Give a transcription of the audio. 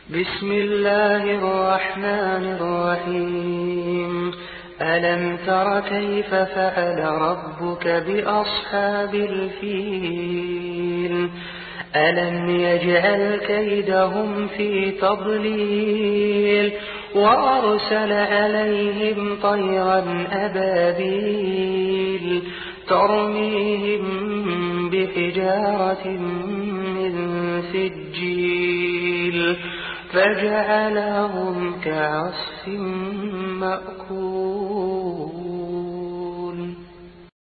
بسم الله الرحمن الرحيم. ألم تر كيف فعل ربك بأصحاب الفيل؟ ألم يجعل كيدهم في تضليل وأرسل عليهم طيرا أبابيل ترميهم بحجارة من سجيل فجعلهم كعصف مأكول.